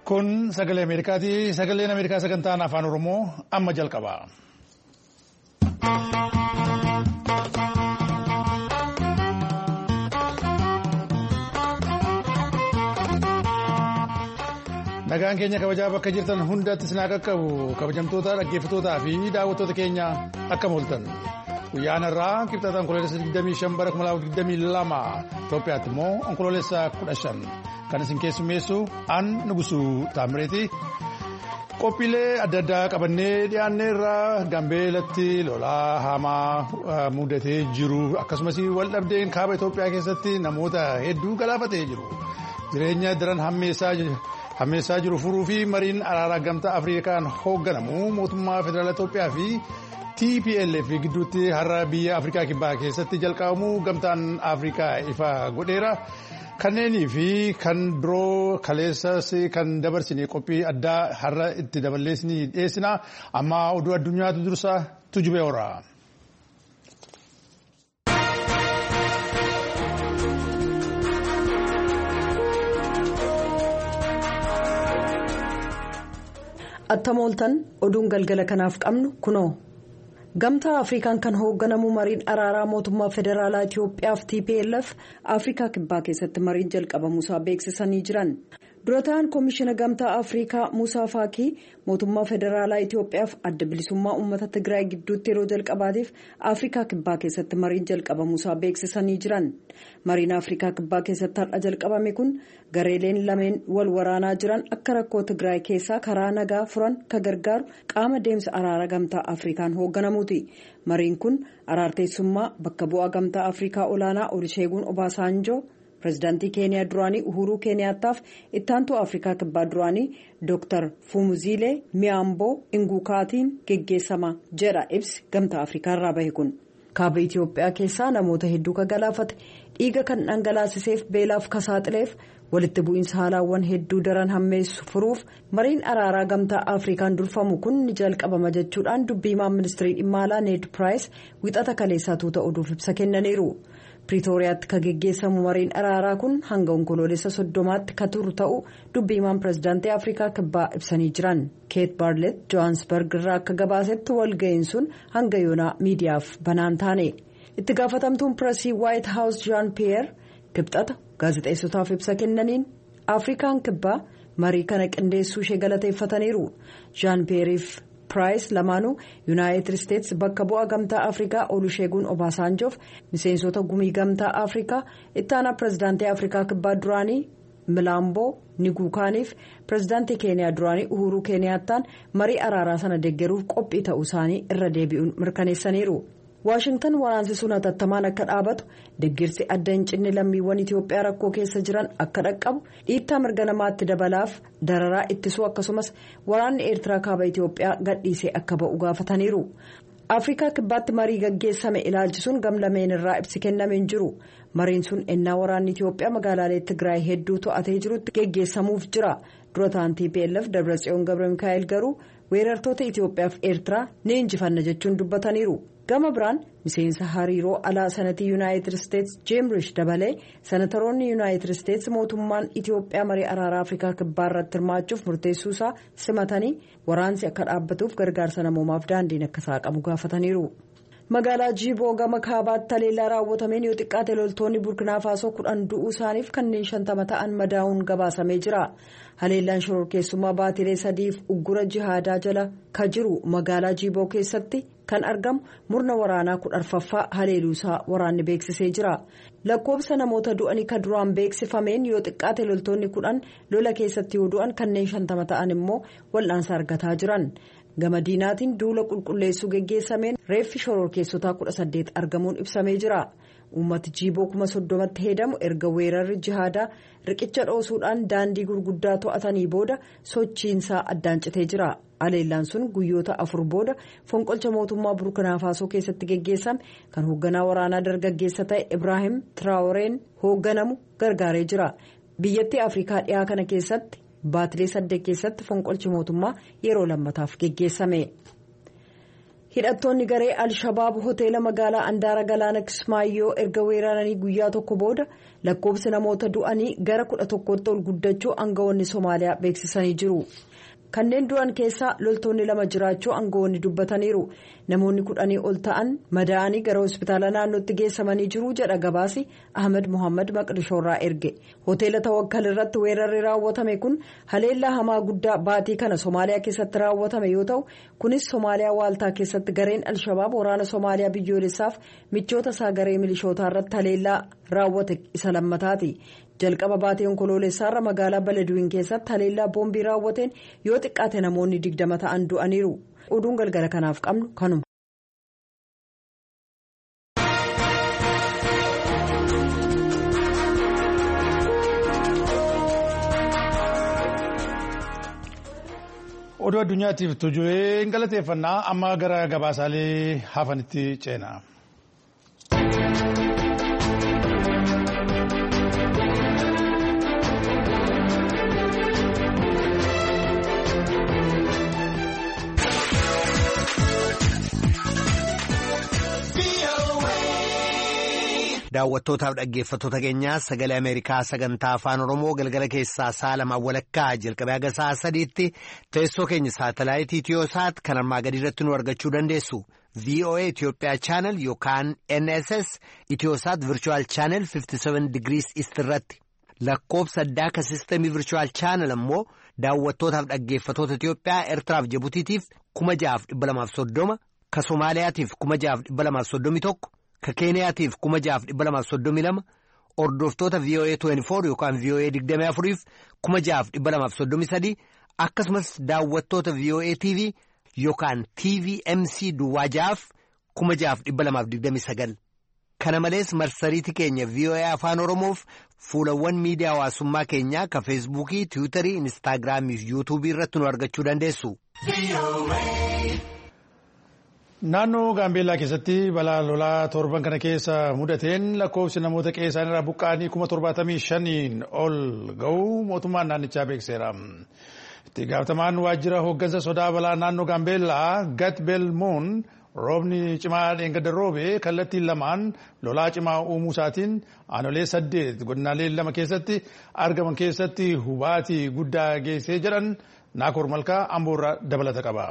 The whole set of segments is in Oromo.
Kun sagalee Ameerikaati. Sagaleen Ameerikaa sagantaan afaan Oromoo amma jalqaba. Nagaan keenya kabajaa bakka jirtan hundatti sinaa qaqqabu kabajamtoota dhaggeeffattootaa fi daawwattoota keenya akkam ooltan. Guyyaan irraa kibxataan onkoloolessa 25 bara 2022 Itoophiyaatti immoo onkoloolessa 15 kan isin keessummeessu an Nugusuu Taamireeti. Qophiilee adda addaa qabannee dhiyaannee irraa Gambeelatti lolaa hamaa mudatee jiru akkasumas waldhabdeen kaaba Itoophiyaa keessatti namoota hedduu galaafatee jiru. Jireenya daran hammeessaa jiru furuu fi mariin araaraa gamtaa Afrikaan hoogganamu mootummaa federaalaa Itoophiyaa fi TPLF gidduutti har'a biyya Afrikaa kibbaa keessatti jalqabamuu gamtaan Afrikaa ifa godheera. Kanneenii fi kan biroo kaleessas kan dabarsine qophii addaa har'a itti daballeessinii dhiyeessina. Amma oduu addunyaatu dursa tujubee horaa. Attam ooltan oduun galgala kanaaf qabnu kunoo. Gamtaa Afrikaan kan hoogganamu mariin araaraa mootummaa federaalaa Itoophiyaaf TPLF Afrikaa kibbaa keessatti mariin jalqabamuusaa beeksisanii jiran. Durataan Koomishina Gamtaa Afrikaa Musaa Faakii mootummaa federaalaa Itoophiyaaf adda bilisummaa uummata Tigraay gidduutti yeroo jalqabaatiif Afrikaa kibbaa keessatti mariin jalqabamuusaa beeksisanii jiran. Mariin Afrikaa kibbaa keessatti har'a jalqabame kun gareeleen lameen wal waraanaa jiran akka rakkoo Tigraay keessaa karaa nagaa furan ka gargaaru qaama deemsa araara Gamtaa Afrikaan hoogganamuuti. Mariin kun araarteessummaa bakka bu'aa Gamtaa Afrikaa olaanaa Oluseegun Obaasanjoo. Pireezidaantii Keeniyaa duraanii Uhuruu Keeniyaataaf ittaantuu Afrikaa kibbaa duraanii Dr. Fumuziilee Miyaamboo Ingukaatiin geggeessama jedha ibsi gamtaa Afrikaa irraa bahe kun. Kaaba Itoophiyaa keessaa namoota hedduu ka galaafate dhiiga kan dhangalaasiseef beelaaf ka saaxileef walitti bu'iinsa haalaawwan hedduu daran hammeessu furuuf mariin araaraa gamtaa Afrikaan durfamu kun ni jalqabama jechuudhaan dubbii himaan ministirii dhimma alaa Need Piraayis wixata kaleessaa tuuta oduuf ibsa kennaniiru. Piriitooriyaatti ka geggeessamu mariin araaraa kun hanga onkoloolessa 30tti ka turu ta'u dubbii himaan pireezidaantii Afrikaa kibbaa ibsanii jiran. Keet Baarlet Johaansbarg irraa akka gabaasetti walga'iin sun hanga yoonaa miidiyaaf banaan taane. Itti gaafatamtuun pireesii Waayit Haawus Jaan Piyeer kibxata gaazexeessotaaf ibsa kennaniin Afrikaan kibbaa marii kana qindeessuu ishee galateeffataniiru. Jaan Piyeeriif Piraayis lamaanuu Yuunaayitid Isteetsi bakka bu'aa gamtaa Afrikaa Oluseegun Obaasanjoof miseensota gumii gamtaa Afrikaa ittaanaa pireezidaantii Afrikaa kibbaa duraanii Milaamboo Niguukaaniif pireezidaantii Keeniyaa duraanii Uhuruu Keeniyaattaan marii araaraa sana deeggaruuf qophii ta'uu isaanii irra deebi'uun mirkaneessaniiru. Waashingtan waraansi sun hatattamaan akka dhaabatu deeggarsi adda hin cinne lammiiwwan Itoophiyaa rakkoo keessa jiran akka dhaqqabu dhiittaa mirga namaatti dabalaaf dararaa ittisuu akkasumas waraanni Eertiraa kaaba Itoophiyaa gadhiisee akka ba'u gaafataniiru. Afrikaa kibbaatti marii gaggeessame ilaalchisuun gamlameen irraa ibsi kennameen jiru. Mariin sun ennaa waraanni Itoophiyaa magaalaalee Tigraay hedduu to'atee jirutti gaggeessamuuf jira. Durataan TPLF Dabratsiyoon Gabramikaa'el garuu weerartoota Itoophiyaaf Eertiraa ni injifanna jechuun dubbataniiru. Gama biraan miseensa hariiroo alaa sanatii Yuunaayitid Isteetsi Jeemrish dabalee sanataroonni Yuunaayitid Isteetsi mootummaan Itoophiyaa marii araaraa Afrikaa kibbaa irratti hirmaachuuf murteessuusaa simatanii waraansi akka dhaabbatuuf gargaarsa namoomaaf daandiin akka saaqamu gaafataniiru. Magaalaa Jiiboo gama kaabaatti haleellaa raawwatameen yoo xiqqaate loltoonni Burkina Faasoo 10 du'uu isaaniif kanneen 50 ta'an madaa'uun gabaasamee jira. Haleellaan shororkeessummaa baatilee 3f uggura jihaadaa jala ka jiru magaalaa Jiiboo keessatti kan argamu murna waraanaa 14ffaa haleeluusaa waraanni beeksisee jira. Lakkoobsa namoota du'anii ka duraan beeksifameen yoo xiqqaate loltoonni 10 lola keessatti yoo du'an kanneen 50 ta'an immoo wal'aansa argataa jiran. Gama diinaatiin duula qulqulleessuu geggeessameen reeffi shororkeessotaa 18 argamuun ibsamee jira. Uummati Jiiboo 30,000tti hedamu erga weerarri jihaadaa riqicha dhoosuudhaan daandii gurguddaa to'atanii booda sochiinsaa addaan citee jira. Haleellaan sun guyyoota 4 booda fonqolcha mootummaa Burkina Faasoo keessatti geggeessame kan hoogganaa waraanaa dargaggeessa ta'e Ibraahim Traoreen hoogganamu gargaaree jira. Biyyattii Afrikaa dhiyaa kana keessatti baatilee 8 keessatti fonqolchi mootummaa yeroo lammataaf geggeessame. hidhattoonni garee Alshabaab hoteela magaalaa Andaara Galaana Kismaayyoo erga weeraranii guyyaa tokko booda lakkoofsi namoota du'anii gara 11tti ol guddachuu aangawoonni Somaaliyaa beeksisanii jiru. Kanneen du'an keessaa loltoonni 2 jiraachuu aangawoonni dubbataniiru. Namoonni 10 ol ta'an madaa'anii gara hospitaala naannootti geessamanii jiru jedha gabaasi Ahmed Mohaammed Maqdishoorraa erge. Hoteela Tawakkal irratti weerarri raawwatame kun haleellaa hamaa guddaa baatii kana Somaaliyaa keessatti raawwatame yoo ta'u kunis Somaaliyaa waaltaa keessatti gareen Alshabaab waraana Somaaliyaa biyyoolessaaf michoota isaa garee milishootaa irratti haleellaa raawwate isa lammataati. Jalqaba baatii onkoloolessaarra magaalaa Baladuwin keessatti haleellaa boombii raawwateen yoo xiqqaate namoonni 20 ta'an du'aniiru. Oduun galgala kanaaf qabnu kanuma. Oduu addunyaatiif tuju'ee galateeffannaa amma gara gabaasaalee hafanitti ceena. Daawwattootaaf dhaggeeffattoota keenyaa sagalee Ameerikaa sagantaa afaan Oromoo galgala keessaa sa'a 2 walakkaa jalqabee haga sa'a 3tti teessoo keenya saatalaayitii Itiyoosaat kan armaa gadii irratti nu argachuu dandeessu. VOA Itoophiyaa chaanel yookaan NSS Itiyoosaat Virtual Channel 57 degrees East irratti lakkoofsa addaa ka sistemii Virtual Channel ammoo daawwattootaaf dhaggeeffattoota Itoophiyaa Eertiraaf Jibutiitiif 6,230 ka Somaaliyaatiif 6,231 ka Keeniyaatiif 6,232 hordoftoota VOA 24 yookaan VOA 24f 6,233 akkasumas daawwattoota VOA TV yookaan TVMC duwwaajaaf 6,229 kana malees marsariitii keenya VOA afaan Oromoof fuulawwan miidiyaa hawaasummaa keenyaa ka feesbuukii, tiwiitarii, instaagiraamii fi yuutuubii irratti nu argachuu dandeessu. Naannoo Gaambeellaa keessatti balaa lolaa torban kana keessa mudateen lakkoofsi namoota qe'ee isaaniirraa buqqa'anii 75,000 ol ga'uu mootummaan naannichaa beekseera. Itti gaafatamaan waajjira hooggansa sodaa balaa naannoo Gaambeellaa Gat Belmoon roobni cimaa dheengadda roobe kallattiin lamaan lolaa cimaa uumuu isaatiin aanolee 8 godinaalee 2 keessatti argaman keessatti hubaatii guddaa geessee jedhan Naakoor Malkaa Amboorraa dabalata qaba.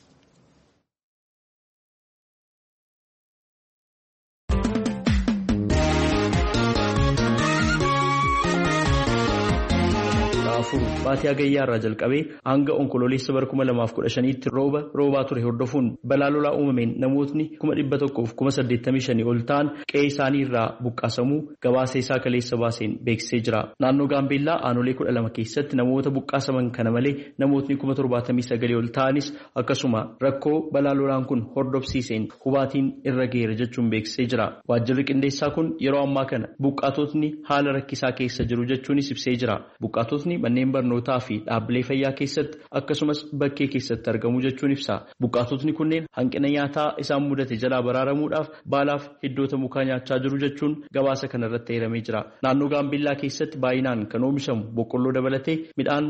Baatii Hagayyaa irraa jalqabee hanga onkoloolessa bara 2015tti roobaa ture hordofuun balaa lolaa uumameen namootni 185,000 ol ta'an qe'ee isaanii irraa buqqaasamuu gabaasa isaa kaleessa baaseen beeksisee jira. Naannoo Gaambeellaa aanolee 12 keessatti namoota buqqaasaman kana malee namootni 79,000 ol ta'anis akkasuma rakkoo balaa lolaan kun hordofsiiseen hubaatiin irra geera jechuun beeksisee jira. Waajjirri qindeessaa kun yeroo ammaa kana buqqaatotni haala rakkisaa keessa jiru jechuunis ibsee jira. Buqqaatotni manneen barnootaa fi dhaabbilee fayyaa keessatti akkasumas bakkee keessatti argamu jechuun ibsa. Buqqaatotni kunneen hanqina nyaataa isaan mudate jalaa baraaramuudhaaf baalaaf hiddoota mukaa nyaachaa jiru jechuun gabaasa kana irratti eeramee jira. Naannoo Gaambeellaa keessatti baay'inaan kan oomishamu boqqolloo dabalatee midhaan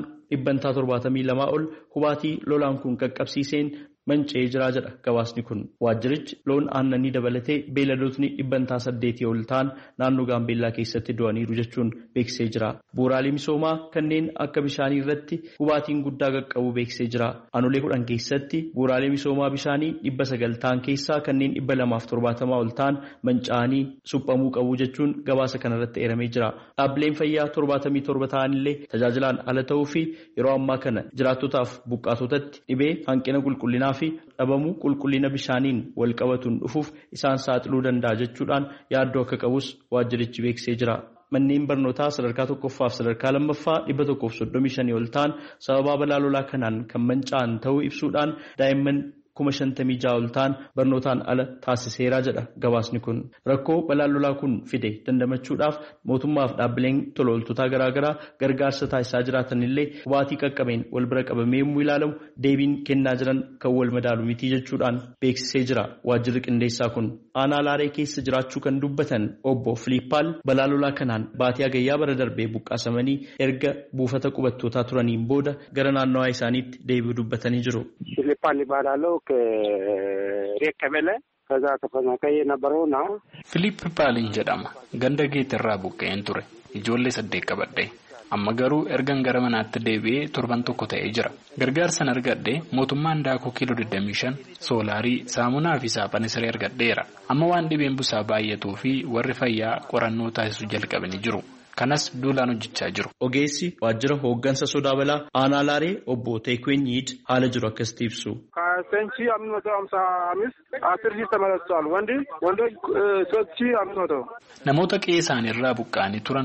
72 ol hubaatii lolaan kun qaqqabsiiseen manca'ee jira jedha gabaasni kun. Waajjirichi loon aannanii dabalatee beeyladootni 800 ol ta'an naannoo Gaambeellaa keessatti du'aniiru jechuun beeksisee jira. Bu'uuraalee misoomaa kanneen akka bishaanii irratti hubaatiin guddaa qaqqabu beeksisee jira. Aanolee 10 keessatti bu'uuraalee misoomaa bishaanii 900 ta'an keessaa kanneen 270 ol ta'an manca'anii suphamuu qabu jechuun gabaasa kana irratti eeramee jira. Dhaabbileen fayyaa 77 ta'an illee tajaajilaan ala ta'uu fi yeroo ammaa kana jiraattotaaf buqqaatotatti dhibee hanqina qulqullinaa fi dhabamuu qulqullina bishaaniin wal qabatuun dhufuuf isaan saaxiluu danda'a jechuudhaan yaaddoo akka qabus waajjirichi beeksisee jira. Manneen barnootaa sadarkaa 1ffaa fi sadarkaa 2ffaa 135 ol ta'an sababa balaa lolaa kanaan kan manca'an ta'uu ibsuudhaan daa'imman 56,000 ol ta'an barnootaan ala taasiseera jedha gabaasni kun. Rakkoo balaan lolaa kun fide dandamachuudhaaf mootummaaf dhaabbileen tola ooltotaa garaagaraa gargaarsa taasisaa jiraatan illee hubaatii qaqqabeen wal bira qabamee yommuu ilaalamu deebiin kennaa jiran kan wal madaalu miti jechuudhaan beeksisee jira. Waajjirri qindeessaa kun aanaa Laaree keessa jiraachuu kan dubbatan obbo Filiippaal balaa lolaa kanaan baatii Hagayyaa bara darbee buqqaasamanii erga buufata qubattootaa turaniin booda gara naannawaa isaaniitti deebi'uu dubbatanii jiru. reekkabele kaza tafanaakayee nabaroona. Filiip Paaliin jedhama. Ganda geetirraa buqqa'een ture. Ijoollee 8 qabadhe. Amma garuu ergan gara manaatti deebi'ee torban tokko ta'ee jira. Gargaarsan argadhe mootummaan daakuu kiiloo 25 soolaarii saamunaa fi saaphana siree argadheera. Amma waan dhibeen busaa baay'atuu fi warri fayyaa qorannoo taasisuu jalqabanii jiru. Kanas duulaan hojjechaa jiru. Ogeessi waajjira hooggansa sodaa balaa aanaa Laaree obbo Teekwenyiid haala jiru akkasitti ibsu. Seenchii 555 asirrii tamalasuudhaan wanti 3,500. Namoota qe'ee isaaniirraa buqqa'anii turan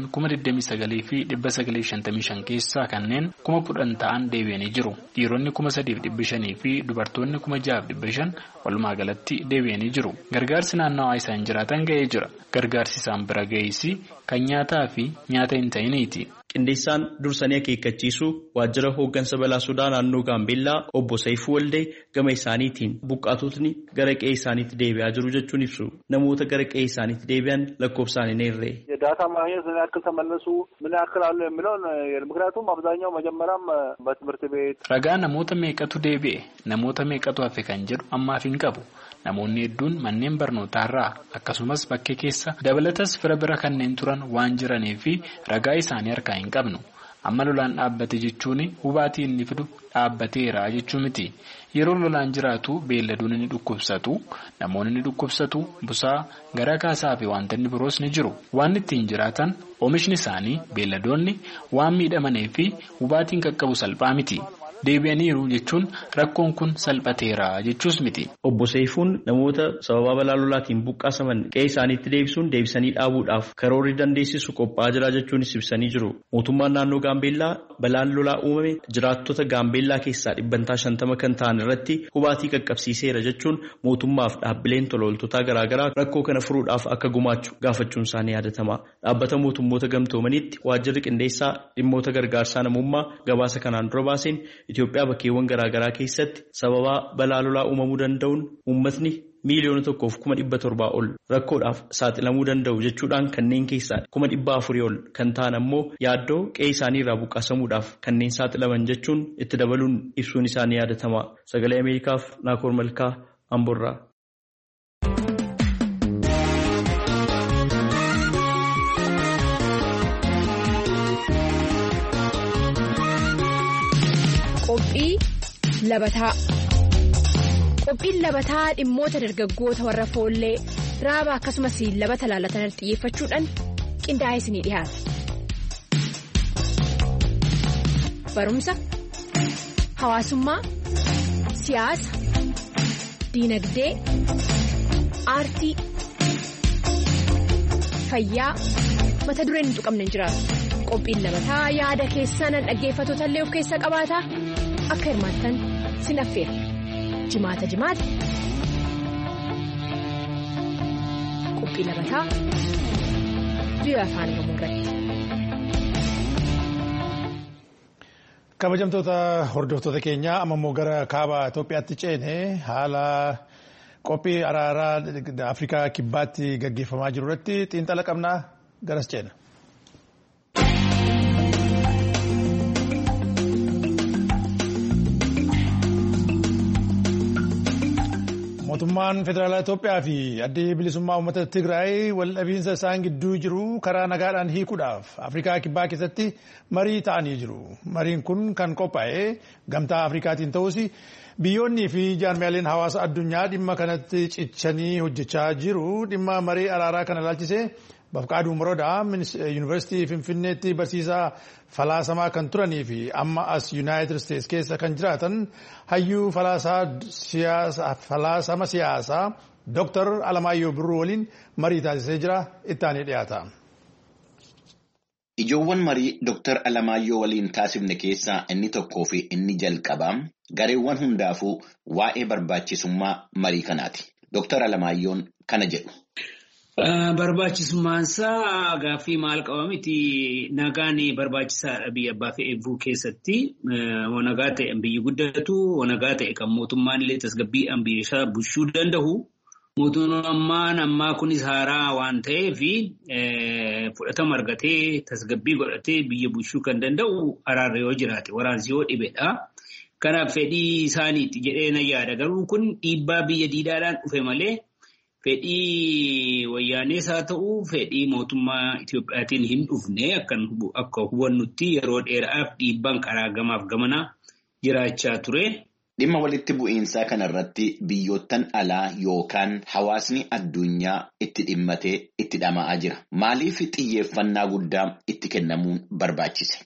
29,955 keessaa kanneen 10,000 ta'an deebi'anii jiru. Dhiironni 3,500 fi dubartoonni 6,500 walumaa galatti deebi'anii jiru. Gargaarsi naannawaa isaan jiraatan ga'ee jira. Gargaarsi isaan bira ga'eessi kan nyaataa fi nyaata hin ta'iniiti. Qindeessaan dursanii akeekkachiisuu waajjira hooggansa balaa sodaa naannoo Gaambeellaa obbo Saifuu Waldee gama isaaniitiin buqqaatotni gara qe'ee isaaniitti deebi'aa jiru jechuun ibsu. Namoota gara qe'ee isaaniitti deebi'an lakkoofsaan hin eerre. ዳታ ማግኘት ምን ያክል ተመለሱ ምን ያክል አሉ የሚለውን ምክንያቱም አብዛኛው መጀመሪያም በትምህርት ቤት ragaa namoota meeqatu deebi'e namoota meeqatu hafe kan jedhu ammaaf hin qabu. Namoonni hedduun manneen barnootaarraa akkasumas bakkee keessa dabalatas fira bira kanneen turan waan jiranii fi ragaa isaanii harkaa hin qabnu. Amma lolaan dhaabbate jechuun hubaatii inni fidu dhaabbateera jechuu miti. Yeroo lolaan jiraatu beelladoonni ni dhukkubsatu, namoonni ni dhukkubsatu, busaa, garaa kaasaa fi wantoonni biroos ni jiru. Waan ittiin jiraatan oomishni isaanii beelladoonni waan miidhamanii fi hubaatiin qaqqabu salphaa miti. Deebi'aniiru jechuun rakkoon kun salphateera jechuus miti. Obbo Seifuun namoota sababa balaa lolaatiin buqqaasaman qe'ee isaaniitti deebisuun deebisanii dhaabuudhaaf karoorri dandeessisu qophaa'aa jira jechuunis ibsanii jiru. Mootummaan naannoo Gaambeellaa balaan lolaa uumame jiraattota Gaambeellaa keessaa 50% kan ta'an irratti hubaatii qaqqabsiiseera jechuun mootummaaf dhaabbileen tola ooltotaa garaagaraa rakkoo kana furuudhaaf akka gumaachu gaafachuun isaanii yaadatama. Dhaabbata mootummoota gamtoomaniitti waajjirri qindeessaa dhimmoota gargaarsaa namummaa gabaasa kanaan dura baaseen Itoophiyaa bakkeewwan garaagaraa keessatti sababa balaa lolaa uumamuu danda'uun uummatni miiliyoona 1,700 ol rakkoodhaaf saaxilamuu danda'u jechuudhaan kanneen keessaa 400,000 ol kan ta'an ammoo yaaddoo qe'ee isaanii irraa buqqaasamuudhaaf kanneen saaxilaman jechuun itti dabaluun ibsuun isaanii yaadatama. Sagalee Ameerikaaf Naakoor Malkaa Amborraa. Qophiin labataa dhimmoota dargaggoota warra foollee raaba akkasumas labata laalatan xiyyeeffachuudhaan qindaa'ee isinii dhiyaata. Barumsa, hawaasummaa, siyaasa, diinagdee, aartii, fayyaa mata dureen hin tuqamne hin jiraatu. Qophiin labataa yaada keessan dhaggeeffattoota illee of keessa qabaata. Akka hirmaattan sin affeera. Jimaata. Qophii labataa biyya afaan Oromoo irratti. Kabajamtoota hordoftoota keenyaa amma immoo gara kaaba Itoophiyaatti ceene haala qophii araaraa Afrikaa kibbaatti gaggeeffamaa jiru irratti xiinxala qabnaa garas ceena. Mootummaan Federaalaa Itoophiyaa fi adda bilisummaa uummata Tigraay wal dhabiinsa isaan gidduu jiru karaa nagaadhaan hiikuudhaaf Afrikaa kibbaa keessatti marii ta'anii jiru. Mariin kun kan qophaa'e gamtaa Afrikaatiin ta'us biyyoonnii fi jaarmiyaaleen hawaasa addunyaa dhimma kanatti cichanii hojjechaa jiru. Dhimma marii araaraa kana ilaalchisee Bafqaaduu Morodaa Yuunivarsiitii Finfinneetti barsiisaa falaasamaa kan turanii fi amma as Yuunaayitid Isteetsi keessa kan jiraatan hayyuu falaasama siyaasaa Dr. Alamaayyoo Birruu waliin marii taasisee jira. Ittaanee dhiyaata. Ijoowwan marii Dr. Alamaayyoo waliin taasifne keessaa inni tokkoo fi inni jalqabaa gareewwan hundaafuu waa'ee barbaachisummaa marii kanaati. Dr. Alamaayyoon kana jedhu. Barbaachisummaan isaa gaaffii maal qaba miti nagaan barbaachisaadha biyya abbaa fi eebbuu keessatti nagaa ta'e biyyi guddatu nagaa ta'e kan mootummaan illee tasgabbiidhaan biyya isaa bulchuu danda'u mootummaan ammaa kunis haaraa waan ta'eef fudhatama argatee tasgabbii godhatee biyya bulchuu kan danda'u araarri yoo jiraate waraansi yoo dhibedha. Kanaaf fedhii isaaniitti jedhee na yaada. Garuu kun dhiibbaa biyya diidaadhaan dhufe malee fedhii wayyaanees haa ta'u fedhii mootummaa Itoophiyaatiin hin dhufne akka hubannutti yeroo dheeraaf dhiibbaan karaa gamaaf gamanaa jiraachaa ture. Dhimma walitti bu'iinsaa kanarratti biyyoottan alaa yookaan hawaasni addunyaa itti dhimmatee itti dhama'aa jira. Maaliif xiyyeeffannaa guddaa itti kennamuun barbaachise?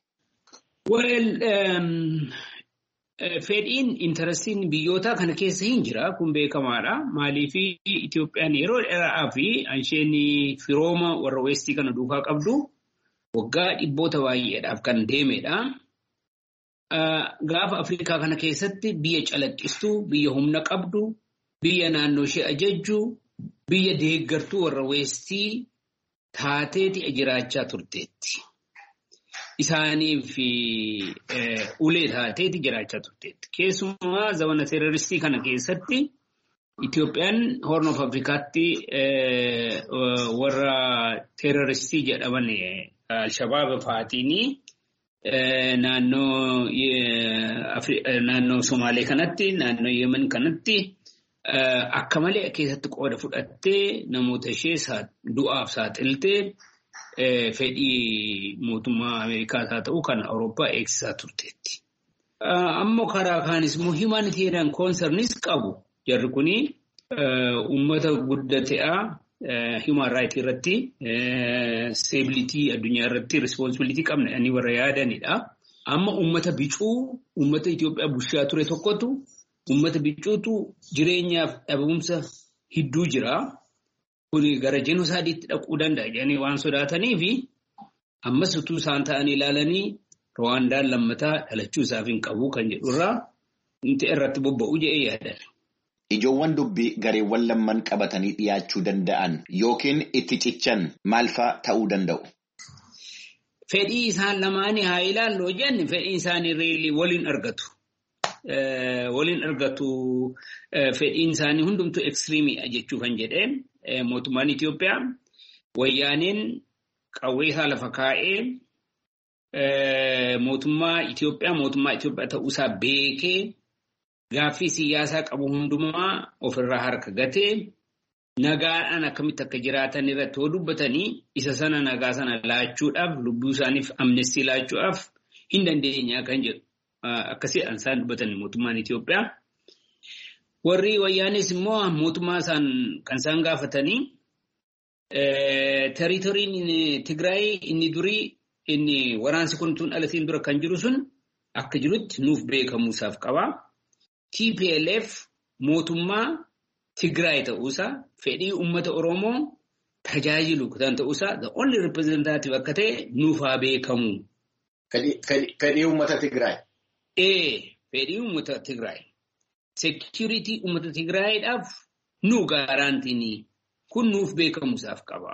Fedhiin intarastiin biyyoota kana keessa hin jira. Kun beekamaadha. Maaliif Itoophiyaan yeroo dheeraa fi isheen firooma warra Weestii kana duukaa qabdu waggaa dhibboota baay'eedhaaf kan deemedha. Gaafa Afrikaa kana keessatti biyya calaqqistuu, biyya humna qabdu, biyya naannoo ishee ajajju, biyya deeggartuu warra Weestii taateeti jiraachaa turteetti. Isaaniif ulee taateeti jiraachaa turteetti. Keessumaa zamana teeroristii kana keessatti Itoophiyaan Horn of Afrikaatti warra teeroristii jedhaman Al-Shabaab fa'aatiin naannoo Somaalee kanatti, naannoo Yemen kanatti akka malee keessatti qooda fudhattee namoota ishee du'aaf saaxiltee fedhii mootummaa Ameerikaas haa ta'u kan Awurooppaa eegsisaa turteetti. Ammoo karaa kaanis immoo humanitarian concernis qabu. Jarri kuni uummata guddate'aa human right irratti stability addunyaa irratti responsibility qabna inni warra yaadanidha. Amma uummata bicuu uummata Itoophiyaa bushaa ture tokkotu uummata bicuutu jireenyaaf dhabamumsa hedduu jira. Kuni gara jenosaaydiitti dhaquu danda'a jedhanii waan sodaataniif ammas utuu isaan ta'anii ilaalanii Rwaandaan lammataa dhalachuu isaaf hin qabu kan jedhurraa inti irratti bobba'uu jedhee yaadan. Ijoowwan dubbii gareewwan lamman qabatanii dhiyaachuu danda'an yookiin itti cichan maal fa'a ta'uu danda'u? Fedhii isaan lamaanii haa ilaalloo jenni fedhii isaanii reelii waliin argatu. Waliin argatu fedhiin isaanii hundumtuu ekstiriimii jechuu kan jedheen mootummaan Itoophiyaa wayyaaneen qawwee isaa lafa kaa'ee mootummaa Itoophiyaa ta'uusaa beekee gaaffii siyaasaa qabu hundumaa ofirraa harka gatee nagaadhaan akkamitti akka jiraatan irratti yoo dubbatanii isa sana nagaa sana laachuudhaaf lubbuu isaaniif amnestii laachuudhaaf hin dandeenyaa kan jedhu akkasii isaan dubbatan mootummaan Itoophiyaa. Warri wayyaanis immoo mootummaa kan isaan gaafatanii territoriin Tigraay inni durii inni waraansi kun tun dhalatiin dura kan jiru sun akka jirutti nuuf beekamuusaaf qaba. TPLF mootummaa Tigraay ta'uusaa fedhii uummata Oromoo tajaajilu kan ta'uusaa the only representative akka ta'e nuuf haa beekamu. Fedhii uummata Tigraay? Fedhii uummata Tigraay. Security uummata Tigraayidhaaf nu gaaraantiini kun nuuf beekamuusaaf qaba.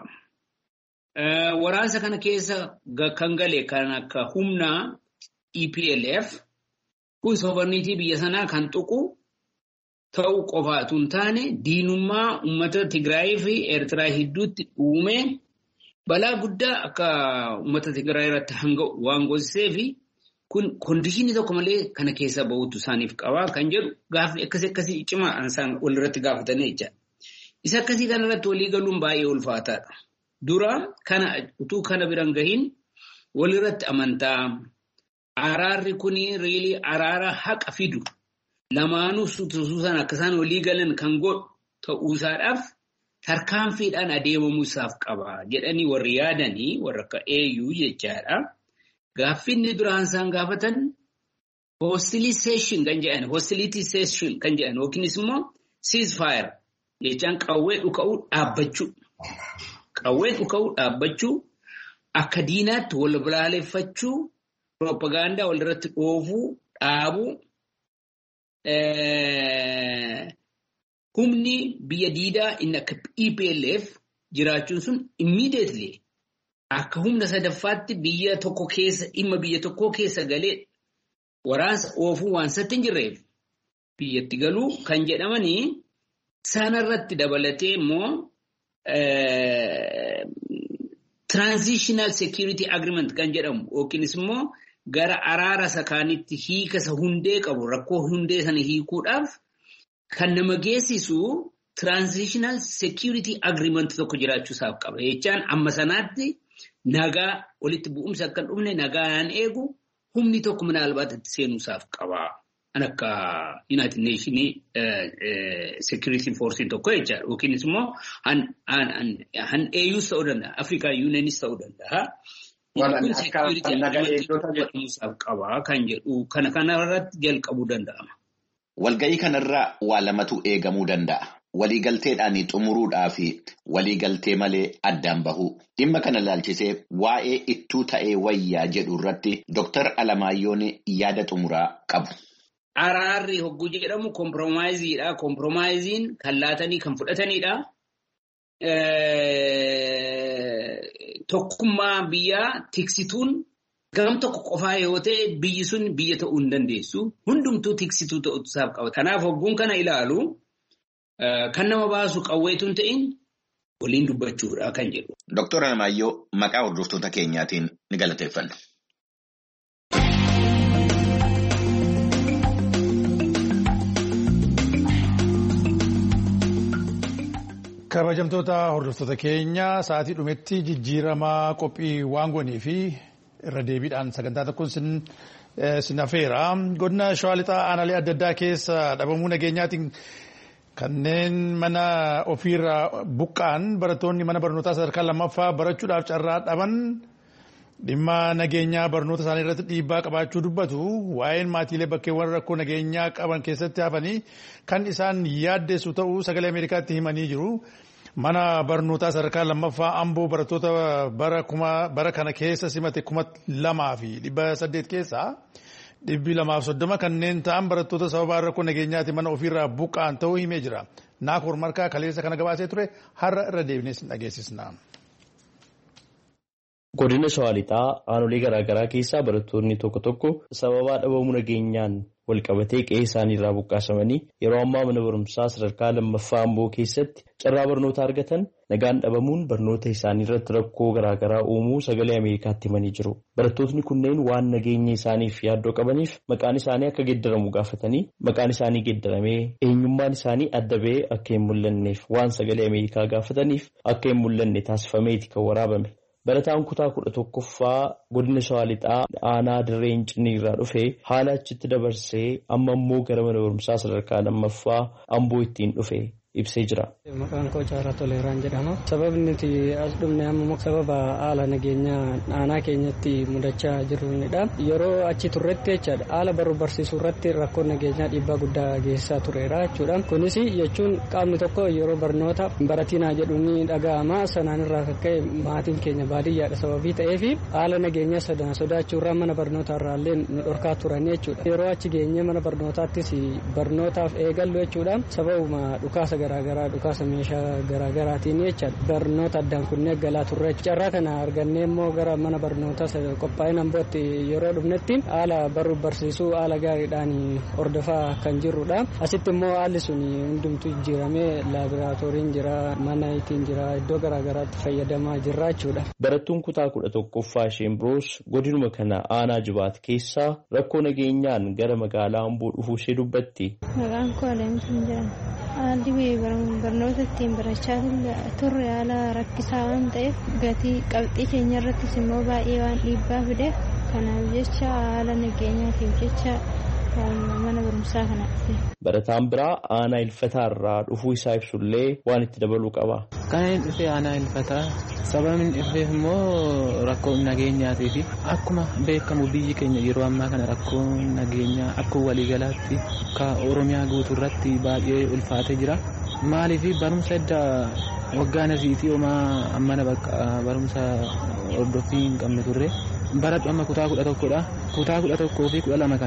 Waraansa kana keessa kan gale kan akka humnaa EPLF kun sovereignty biyya sanaa kan tuqu ta'uu qofaatu hin taane diinummaa uummata Tigraay fi Eertiraa gidduutti uume balaa guddaa akka uummata Tigraay irratti hanga waan goosisee fi kun kondishinii tokko malee kana keessa bahuutu isaaniif qabaa kan jedhu gaaffii akkasii cimaa isaan walirratti gaafatanii jecha. Isa akkasii kanarratti walii galuun baay'ee ulfaataadha. Dura utuu kana biran gahin walirratti amantaa. Araarri kuni reelii araara haqa fidu. Lamaanuu suusuusan akkasaan walii galan kan godhu ta'uusaadhaaf tarkaanfiidhaan adeemamuusaaf qaba jedhanii warri yaadanii warra akka AU jechaadha. Gaaffinni duraan isaan gaafatan hostilization kan jedhan yookiinis immoo ceasefire jechaan qawwee dhuka'uu dhaabbachuu. Qawwee dhuka'uu dhaabbachuu akka diinaatti wal balaaleffachuu propagaandaa walirratti dhoofuu dhaabuu humni biyya diidaa inni akka EPLF jiraachuun sun immediately akka humna sadaffaatti biyya tokko keessa dhimma biyya tokkoo keessa galee waraansa oofuu waan satti hin jirreef biyyatti galuu kan jedhamanii sanarratti dabalatee immoo transitional security agreement kan jedhamu yookiinis immoo gara araara sakaanitti hiikasa hundee qabu rakkoo hundee sana hiikuudhaaf kan nama geessisu transitional security agreement tokko jiraachuusaaf qaba. Jechaan amma sanaatti nagaa walitti bu'umsa akka hin dhufne nagaan eegu humni tokko minaalbaata itti seenuusaaf qaba. Akka United Nations security force tokko jechaadha. Yookiinis immoo han AU's ta'uu danda'a. African Unionis ta'uu danda'a. Qaba kan jedhu kanarratti jalqabuu danda'ama. Walga'ii kanarraa waa lamatu eegamuu danda'a. Waliigalteedhaan xumuruudhaa fi waliigaltee malee addaan bahuu. Dhimma kana ilaalchisee waa'ee ittuu ta'ee wayyaa jedhu irratti Dr. Alamaayyoon yaada xumuraa qabu. Araarri hogguu jedhamu kompromaayiziidha. Kompromaayiziin kan laatanii kan fudhatanidha. Tokkummaa biyyaa tiksituun gam tokko qofaa yoo ta'e biyyi sun biyya ta'uu hin dandeessu. Hundumtuu tiksituu ta'uusaaf qaba. Kanaaf hogguun kana ilaalu kan nama baasu qawweetu hin ta'in waliin dubbachuudha kan jedhu. Dr. Alamaayyoo maqaa hordoftoota keenyaatiin ni galateeffanna. Kabajamtoota hordoftoota keenya sa'aatii dhumetti jijjiiramaa qophii waangonii fi irra deebiidhaan sagantaa tokkoon sin affeera. Godina Shawaa Lixaa aanaalee adda addaa keessa dhabamuu nageenyaatiin kanneen mana ofiirraa buqqa'an barattoonni mana barnootaa sadarkaa lammaffaa barachuudhaaf carraa dhaban dhimma nageenyaa barnoota isaanii irratti dhiibbaa qabaachuu dubbatu. Waa'een maatiilee bakkeewwan rakkoo nageenyaa qaban keessatti hafanii kan isaan yaaddeessu ta'uu sagalee Ameerikaatti himanii jiru. Mana barnootaa sadarkaa lammaffaa Amboo barattoota bara kana keessa simate 2,800 keessaa 230 kanneen ta'an barattoota sababa rakkoo nageenyaatti mana ofiirraa buqqa'an ta'uu himee jira. Naakoor Markaa kaleessa kana gabaasee ture har'a irra deebinee dhageessisna. Godina Shawaa Lixaa aanolee garaagaraa keessaa barattoonni tokko tokko sababa dhabamuu nageenyaan walqabatee qe'ee isaanii irraa buqqaasamanii yeroo ammaa mana barumsaa sadarkaa lammaffaa Amboo keessatti carraa barnoota argatan nagaan dhabamuun barnoota isaanii irratti rakkoo garaagaraa uumuu sagalee Ameerikaatti himanii jiru. Barattootni kunneen waan nageenya isaaniif yaaddoo qabaniif maqaan isaanii akka geeddaramu gaafatanii maqaan isaanii geeddaramee eenyummaan isaanii adda ba'ee akka hin mul'anneef waan sagalee Ameerikaa gaafataniif akka hin mul'anne taasifameeti kan waraabame. Barataan kutaa 11ffaa godina Shawaa Lixaa aanaa Dirree Hincinii irraa dhufee haala achitti dabarsee amma immoo gara mana barumsaa sadarkaa lammaffaa Amboo ittiin dhufe ibsee jira. Maqaan koo Caalaa Toleeraan jedhama. Sababni nuti as dhufne amma sababa haala nageenyaa aanaa keenyatti mudachaa jirudha. Yeroo achi turretti jechaadha. Haala baruu barsiisuu irratti rakkoo nageenyaa dhiibbaa guddaa geessisaa tureera jechuudha. Kunis jechuun qaamni tokko yeroo barnoota baratinaa jedhu ni dhaga'ama. Sanaan irraa kan ka'e maatiin keenya baadiyyaadha sababii ta'eef haala nageenyaa sodaachuurraa mana barnootaa irraallee nu dhorkaa turan jechuudha. Yeroo achi geenyee mana barnootaattis barnootaaf eegallu jechuudha. Sababuma dhukaasa garaagaraa dhukaasa meeshaa garaagaraatiin jechaadha. Barnoota addaan kunnee galaa turre. Carraa kana argannee immoo gara mana barnootaa qophaa'ina Ambootti yeroo dhufnetti haala baruu barsiisuu haala gaariidhaan hordofaa kan jirrudha. Asitti immoo haalli sun hundumtuu jijjiiramee laaboraatooriin jira, mana ittiin jira, iddoo garaagaraatti fayyadamaa jirra jechuudha. Barattuun kutaa 11ffaa isheen biroos godinuma kana aanaa Jibaat keessaa rakkoo nageenyaan gara magaalaa Amboo dhufuu ishee dubbatti. Maqaan koo Alamtiin jedhama. Haalli barnoota ittiin barachaa turre haala rakkisaa waan ta'eef gatii qabxii keenya irrattis immoo baay'ee waan dhiibbaa fideef kanaaf jecha haala nageenyaatiif jecha mana barumsaa kana dhufe. Barataan biraa aanaa Ilfataa irraa dhufuu isaa ibsullee waan itti dabaluu qaba. Kan inni dhufe aanaa Ilfataa sababni dhufeef immoo rakkoo nageenyaatii fi akkuma beekamu biyyi keenya yeroo ammaa kana rakkoo nageenyaa akka waliigalaatti akka Oromiyaa guutuu irratti baay'ee ulfaatee jira. Maaliif barumsa edda waggaan asiitii homaa mana barumsa hordoffii hin qabne turre baradhu amma kutaa 11dha. Kutaa 11 fi 12 kana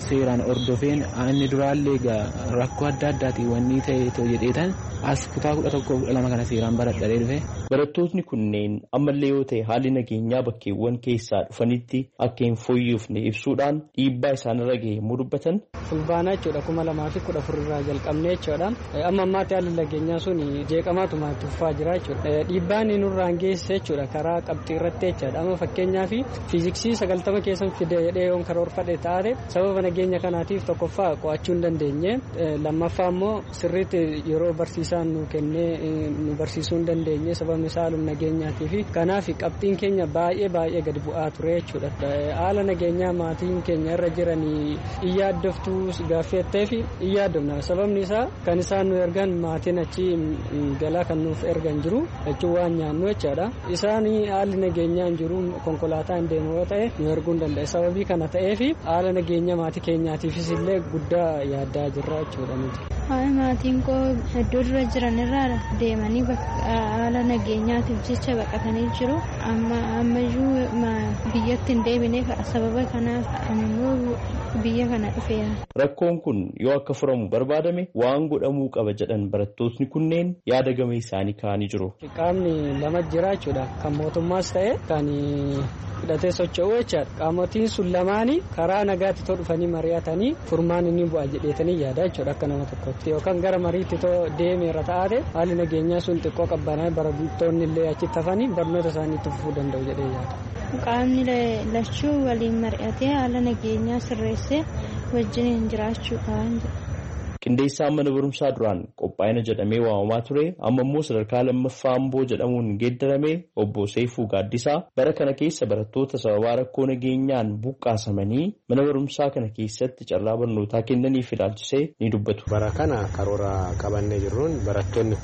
seeraan hordofeen inni duraallee rakkoo adda addaatiin wanni ta'e jedheetan as kutaa 11-12 kana seeraan baradhee dhufe. Barattootni kunneen ammallee yoo ta'e haalli nageenyaa bakkeewwan keessaa dhufanitti akka hin fooyyofne ibsuudhaan dhiibbaa isaanirra gahe immoo dubbatan. Fulbaanaa jechuudha 2014 irraa jalqabnee jechuudha. Amma ammaatti haalli nageenyaa sun jeeqamaatuma tuffaa jira jechuudha. Dhiibbaan nurraan geesse jechuudha karaa qabxii irratti jechuudha. Amma fakkeenyaaf fiiziksii 90 keessan fide jedhee yoon karoorfadhe taate sababa nageenya kanaatiif tokkoffaa qo'achuu hin dandeenye. Lammaffaa immoo sirriitti yeroo barsiisaan nu kennee nu barsiisuu hin dandeenye sababni isaa haaluma nageenyaatiif. Kanaaf qabxiin keenya baay'ee gadi bu'aa ture jechuudha. Haala nageenyaa maatiin keenya irra jiranii iyyaadoftuu gaaffettee fi iyyaadofna. Sababni isaa kan isaan nu ergan maatiin achi galaa kan nuuf ergan jiru jechuun waan nyaannu jechaadha. Isaan haalli nageenyaa hin jiru konkolaataa hin deemu yoo ta'e nu erguu hin danda'e. Sababii kana ta'eef haala nageenya maatii keenyaatiifis illee guddaa yaaddaa jirra jechuudha nuti. Maatiin koo iddoo dura jiran irraa deemanii haala nageenyaatiif jecha baqatanii jiru. Ammayyuu biyyatti hin deebine sababa kanaaf immoo biyya kana dhufeera. Rakkoon kun yoo akka furamu barbaadame waan godhamuu qaba jedhan barattootni kunneen yaada gama isaanii kaa'anii jiru. Qaamni lama jira jechuudha. Kan mootummaas ta'e kan hidhatee socho'u jechaadha. Qaamotiin sun lamaanii karaa nagaatti too dhufanii mari'atanii furmaan inni bu'a jedheetanii yaada jechuudha akka nama tokkotti. Yookaan gara mariitti too deemeera ta'ate haalli nageenyaa sun xiqqoo qabbanaa barattoonni illee achitti hafanii barnoota isaanii itti fufuu danda'u jedhee yaada. Qaamni lachuu waliin mari'atee haala nageenyaa sirreessee wajjin jiraachuu qaban jedha. Qindeessaan mana barumsaa duraan qophaa'ina jedhamee waamamaa ture amma immoo sadarkaa lammaffaa Amboo jedhamuun geeddaramee obbo Seefuu Gaaddisaa bara kana keessa barattoota sababaa rakkoo nageenyaan buqqaasamanii mana barumsaa kana keessatti carraa barnootaa kennaniif ilaalchisee ni dubbatu. Bara kana karoora qabannee jirruun barattoonni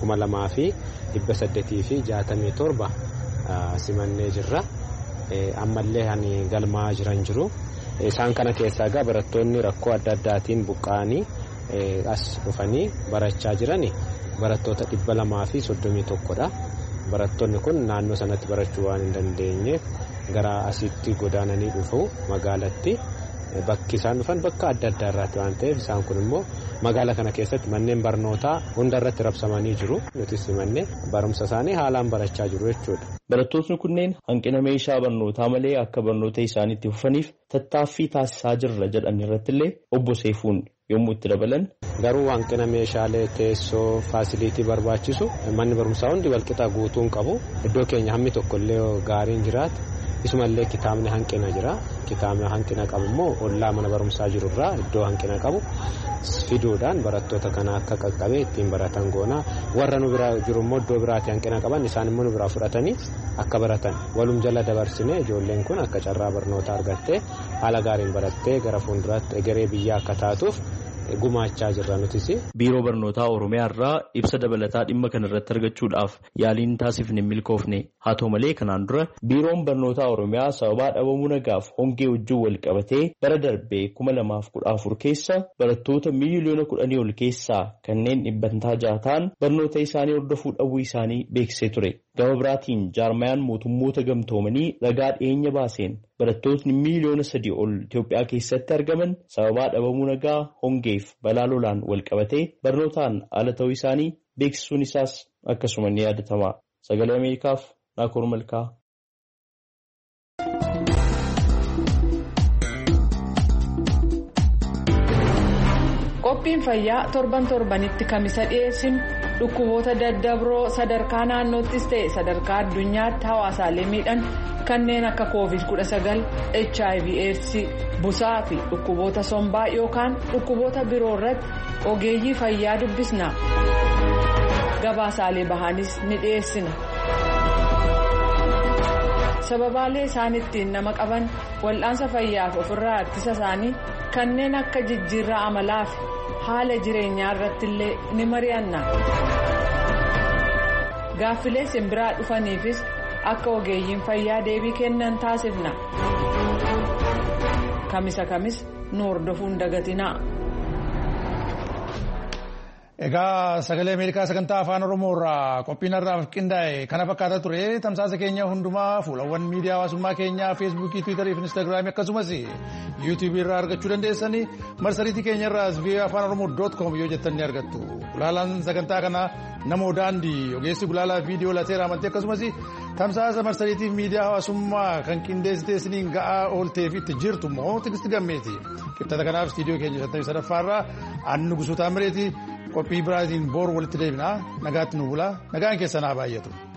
2,867 simannee jirra. Ammallee ani galmaa jiran jiru. Isaan kana keessaa egaa barattoonni rakkoo adda addaatiin buqqa'anii as dhufanii barachaa jirani barattoota 231dha. Barattoonni kun naannoo sanatti barachuu waan hin dandeenyeef gara asitti godaananii dhufu magaalatti. Bakki isaan dhufan bakka adda addaa irraati waan ta'eef isaan kun immoo magaala kana keessatti manneen barnootaa hunda irratti rabsamanii jiru. Nutis manneen barumsa isaanii haalaan barachaa jiru jechuudha. Barattootni kunneen hanqina meeshaa barnootaa malee akka barnoota isaaniitti fufaniif tattaaffii taasisaa jirra jedhan irratti illee obbo Seefuun yommuu itti dabalan. Garuu hanqina meeshaalee teessoo faasiliitii barbaachisu manni barumsaa hundi walqixa guutuu hin qabu. Iddoo keenya hammi tokkollee gaariin jiraatu. Isumallee kitaabni hanqina jira. Kitaabni hanqina qabu immoo ollaa mana barumsaa jirurraa iddoo hanqina qabu fiduudhaan barattoota kana akka qaqqabee ittiin baratan goona. Warra nu biraa jiru immoo iddoo biraatti hanqina qaban isaan immoo nu biraa fudhatanii akka baratan walum jala dabarsinee ijoolleen kun akka carraa barnootaa argattee haala gaariin barattee gara fuulduraatti egeree biyyaa akka taatuuf gumaachaa jirra nutis. Biiroo barnootaa Oromiyaa irraa ibsa dabalataa dhimma kana irratti argachuudhaaf yaaliin taasifne hin milkoofne. Haa ta'u malee kanaan dura biiroon barnootaa Oromiyaa sababaa dhabamuu nagaaf hongee wajjin wal qabatee bara darbee 2014 keessa barattoota miliyoona 10 ol keessaa kanneen dhibbantaa 6 ta'an barnoota isaanii hordofuu dhabuu isaanii beeksisee ture. Gama biraatiin jaarmayaan mootummoota gamtoomanii ragaa dhiyeenya baaseen barattootni miliyoona 3 ol Itoophiyaa keessatti argaman sababaa dhabamuu nagaa hongeef balaa lolaan wal qabatee barnootaan ala ta'uu isaanii beeksisuun isaas akkasuma ni yaadatama. Sagalee Ameerikaaf Naakoor Malkaa. Qophiin fayyaa torbanitti kamisa dhiyeessinu dhukkuboota daddabroo sadarkaa naannoottis ta'e sadarkaa addunyaatti hawaasaalee miidhan kanneen akka COVID-19, HIV/AIDS, busaa fi dhukkuboota sombaa yookaan dhukkuboota biroo irratti ogeeyyii fayyaa dubbisna. Gabaasaalee bahanis ni dhiyeessina. Sababaalee isaan ittiin nama qaban wal'aansa fayyaaf ofirraa ittisa isaanii kanneen akka jijjiirraa amalaa fi haala jireenyaa irratti illee ni mari'anna. Gaaffilee simbiraa dhufaniifis akka ogeeyyiin fayyaa deebii kennan taasifna. Kamisa kamis nu hordofuun dagatinaa. Egaa sagalee Ameerikaa sagantaa afaan Oromoo irraa qophiin irraa qindaa'e kana fakkaata ture tamsaasa keenya hundumaa fuulawwan miidiyaa hawaasummaa keenyaa feesbuukii tiwiitarii fi instaagiraamii akkasumas yuutuubii irraa argachuu dandeessanii marsariitii keenya irraas voafaanoromoo.com yoo jettan ni argattu. Gulaalaan sagantaa kana namoo daandii ogeessi gulaalaa viidiyoo lateera amantii akkasumas tamsaasa marsariitii miidiyaa hawaasummaa kan qindeessitee isiniin ga'aa ooltee fi itti jirtu immoo Tigisti Gammeeti. Qibxata kanaaf istiidiyoo keenya 53 Annu Gusuutaa Mireeti. Qophii biraatiin boru walitti deebinaa nagaatti nu bulaa nagaan keessan haa baay'atu.